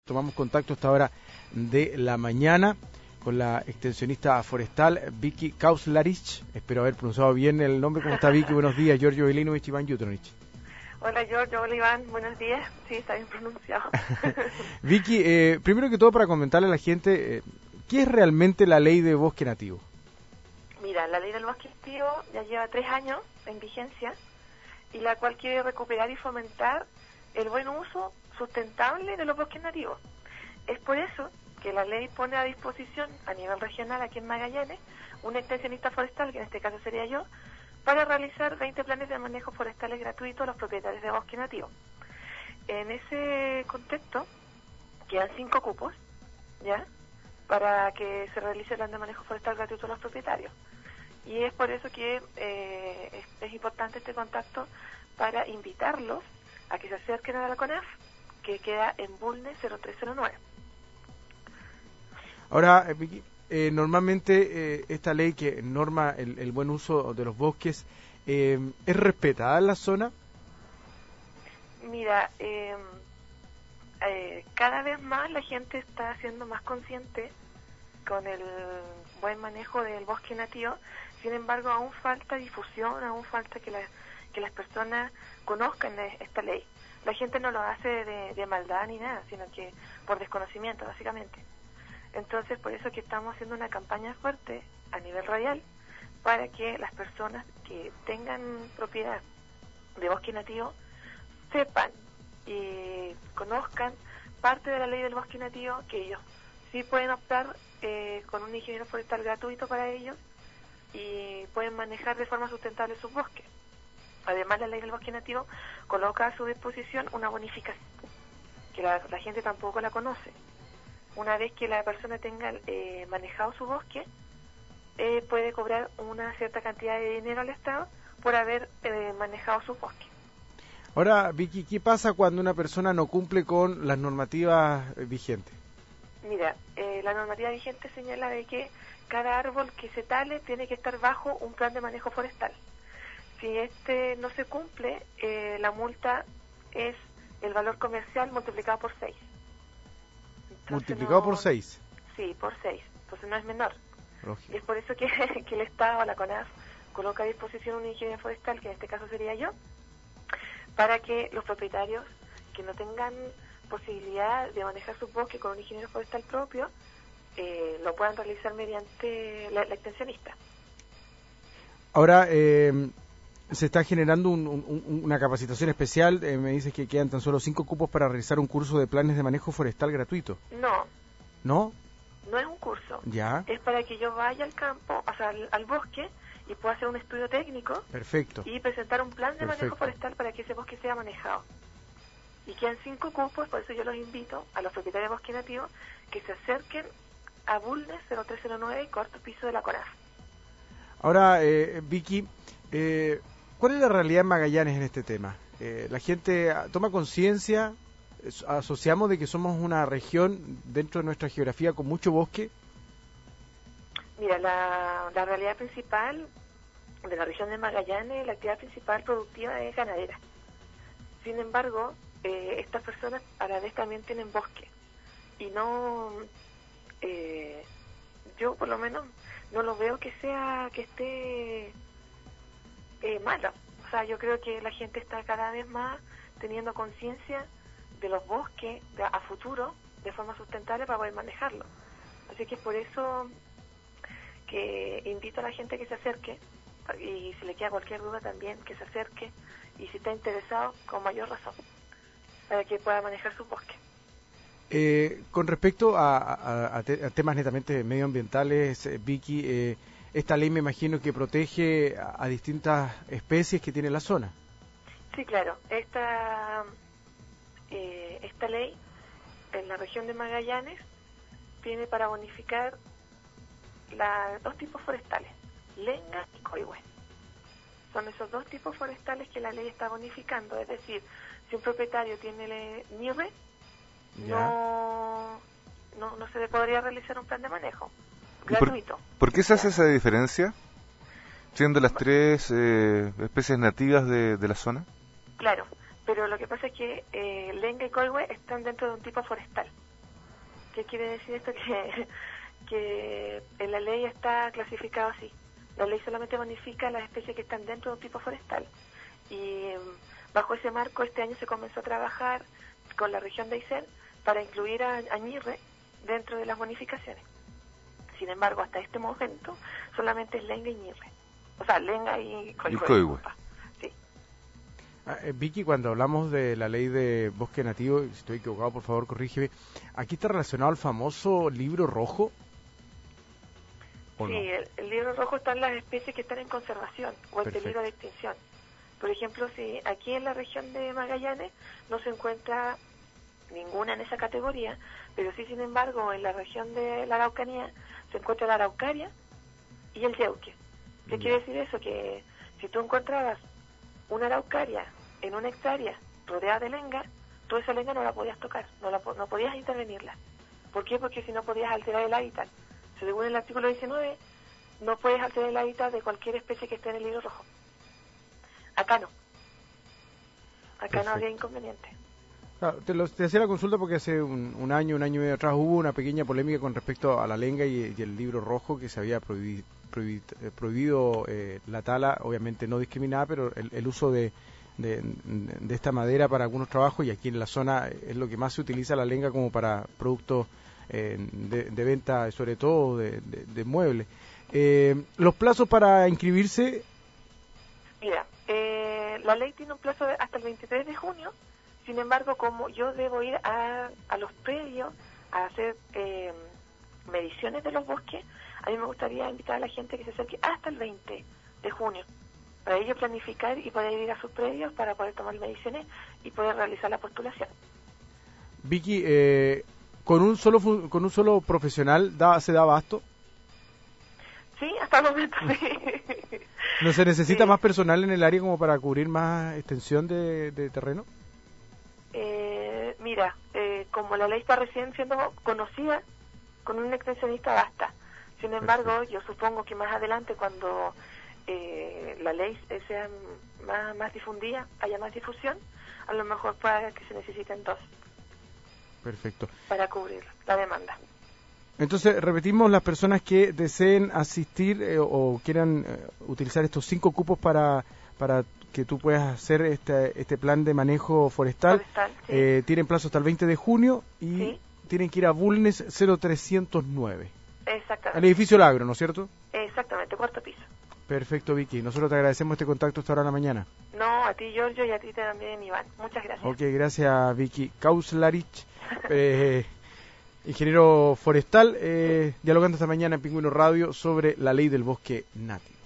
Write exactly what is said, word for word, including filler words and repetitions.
tomamos contacto a esta hora de la mañana con la extensionista forestal Vicky Kauslarich. Espero haber pronunciado bien el nombre. ¿Cómo está, Vicky? Buenos días. Giorgio Velinovich, Iván Jutronich. Hola, Giorgio. Hola, Iván. Buenos días. Sí, está bien pronunciado. Vicky, eh, primero que todo, para comentarle a la gente, eh, ¿qué es realmente la ley de bosque nativo? Mira, la ley del bosque nativo ya lleva tres años en vigencia y la cual quiere recuperar y fomentar el buen uso sustentable de los bosques nativos. Es por eso que la ley pone a disposición a nivel regional aquí en Magallanes un extensionista forestal, que en este caso sería yo, para realizar veinte planes de manejo forestales gratuitos a los propietarios de bosque nativo. En ese contexto quedan cinco cupos, ¿ya?, para que se realice el plan de manejo forestal gratuito a los propietarios. Y es por eso que eh, es, es importante este contacto para invitarlos a que se acerquen a la CONAF, que queda en Bulnes cero tres cero nueve. Ahora, eh, eh, normalmente eh, esta ley que norma el, el buen uso de los bosques, eh, ¿es respetada en la zona? Mira, eh, eh, cada vez más la gente está siendo más consciente con el buen manejo del bosque nativo. Sin embargo, aún falta difusión, aún falta que, la, que las personas conozcan esta ley. La gente no lo hace de, de maldad ni nada, sino que por desconocimiento, básicamente. Entonces, por eso que estamos haciendo una campaña fuerte a nivel radial para que las personas que tengan propiedad de bosque nativo sepan y conozcan parte de la ley del bosque nativo, que ellos sí pueden optar eh, con un ingeniero forestal gratuito para ellos y pueden manejar de forma sustentable sus bosques. Además, la ley del bosque nativo coloca a su disposición una bonificación, que la, la gente tampoco la conoce. Una vez que la persona tenga eh, manejado su bosque, eh, puede cobrar una cierta cantidad de dinero al Estado por haber eh, manejado su bosque. Ahora, Vicky, ¿qué pasa cuando una persona no cumple con las normativas vigentes? Mira, eh, la normativa vigente señala de que cada árbol que se tale tiene que estar bajo un plan de manejo forestal. Si este no se cumple, eh, la multa es el valor comercial multiplicado por seis. ¿Multiplicado no, por seis? Sí, por seis. Entonces no es menor. Lógico. Y es por eso que, que el Estado, la CONAF, coloca a disposición un ingeniero forestal, que en este caso sería yo, para que los propietarios que no tengan posibilidad de manejar su bosque con un ingeniero forestal propio, eh, lo puedan realizar mediante la, la extensionista. Ahora, eh, se está generando un, un, una capacitación especial. Eh, me dices que quedan tan solo cinco cupos para realizar un curso de planes de manejo forestal gratuito. No. ¿No? No es un curso. Ya. Es para que yo vaya al campo, o sea, al, al bosque, y pueda hacer un estudio técnico. Perfecto. Y presentar un plan de Perfecto. manejo forestal para que ese bosque sea manejado. Y quedan cinco cupos, por eso yo los invito a los propietarios de bosque nativo que se acerquen a Bulnes cero tres cero nueve, cuarto piso de la CONAF. Ahora, eh, Vicky, eh, ¿cuál es la realidad en Magallanes en este tema? Eh, ¿La gente toma conciencia? ¿Asociamos de que somos una región dentro de nuestra geografía con mucho bosque? Mira, la, la realidad principal de la región de Magallanes, la actividad principal productiva es ganadera. Sin embargo, eh, estas personas a la vez también tienen bosque. Y no, eh, yo por lo menos no lo veo que sea, que esté eh, malo. O sea, yo creo que la gente está cada vez más teniendo conciencia de los bosques de, a futuro de forma sustentable para poder manejarlo. Así que es por eso que invito a la gente que se acerque, y si le queda cualquier duda también que se acerque, y si está interesado, con mayor razón, para que pueda manejar su bosque. Eh, con respecto a, a, a, te, a temas netamente medioambientales, eh, Vicky, eh, esta ley me imagino que protege a, a distintas especies que tiene la zona. Sí, claro. Esta, eh, esta ley en la región de Magallanes tiene para bonificar la, dos tipos forestales, lenga y coihue. Son esos dos tipos forestales que la ley está bonificando. Es decir, si un propietario tiene nieve, no, no, no se le podría realizar un plan de manejo gratuito. ¿Por, ¿por qué se hace esa diferencia? Siendo las tres eh, especies nativas de, de la zona. Claro, pero lo que pasa es que eh, lenga y coihue están dentro de un tipo forestal. ¿Qué quiere decir esto? Que, que en la ley está clasificado así. La ley solamente bonifica las especies que están dentro de un tipo forestal. Y bajo ese marco este año se comenzó a trabajar con la región de Aysén para incluir a, a Ñirre dentro de las bonificaciones. Sin embargo, hasta este momento solamente es lenga y Ñirre. O sea, lenga y coihue. Sí. Ah, eh, Vicky, cuando hablamos de la ley de bosque nativo, si estoy equivocado, por favor, corrígeme. ¿Aquí está relacionado el famoso libro rojo? Sí, no? el, el libro rojo están las especies que están en conservación o en Perfecto. peligro de extinción. Por ejemplo, si aquí en la región de Magallanes no se encuentra ninguna en esa categoría, pero sí, sin embargo, en la región de la Araucanía se encuentra la araucaria y el yeuque. ¿Qué Ya. quiere decir eso? Que si tú encontrabas una araucaria en una hectárea rodeada de lenga, tú esa lenga no la podías tocar, no, la, no podías intervenirla. ¿Por qué? Porque si no podías alterar el hábitat. Según el artículo diecinueve, no puedes alterar el hábitat de cualquier especie que esté en el libro rojo. Acá no. Acá Perfecto. no habría inconveniente. Ah, te, lo, te hacía la consulta porque hace un, un año, un año y medio atrás hubo una pequeña polémica con respecto a la lenga y, y el libro rojo, que se había prohibi, prohibi, eh, prohibido eh, la tala, obviamente no discriminada, pero el, el uso de, de, de esta madera para algunos trabajos, y aquí en la zona es lo que más se utiliza la lenga como para productos eh, de, de venta, sobre todo de, de, de muebles. Eh, los plazos para inscribirse. Mira, eh, la ley tiene un plazo de hasta el veintitrés de junio. Sin embargo, como yo debo ir a, a los predios a hacer eh, mediciones de los bosques, a mí me gustaría invitar a la gente que se acerque hasta el veinte de junio, para ellos planificar y poder ir a sus predios para poder tomar mediciones y poder realizar la postulación. Vicky, eh, ¿con un solo fu- con un solo profesional da, se da abasto? Sí, hasta el momento sí. ¿No se necesita Sí. más personal en el área como para cubrir más extensión de, de terreno? Eh, mira, eh, como la ley está recién siendo conocida, con un extensionista basta. Sin embargo, Perfecto. yo supongo que más adelante, cuando eh, la ley eh, sea más, más difundida, haya más difusión, a lo mejor pueda que se necesiten dos Perfecto. para cubrir la demanda. Entonces, repetimos, las personas que deseen asistir eh, o quieran eh, utilizar estos cinco cupos para, para que tú puedas hacer este, este plan de manejo forestal, Forestal, sí. eh, tienen plazo hasta el veinte de junio y Sí. tienen que ir a Bulnes cero trescientos nueve, al Exactamente. edificio Lagro, ¿no es cierto? Exactamente, cuarto piso. Perfecto, Vicky. Nosotros te agradecemos este contacto esta hora de la mañana. No, a ti, Giorgio, y a ti también, Iván. Muchas gracias. Ok, gracias, Vicky Kauslarich, eh, ingeniero forestal, eh, dialogando esta mañana en Pingüino Radio sobre la ley del bosque nativo.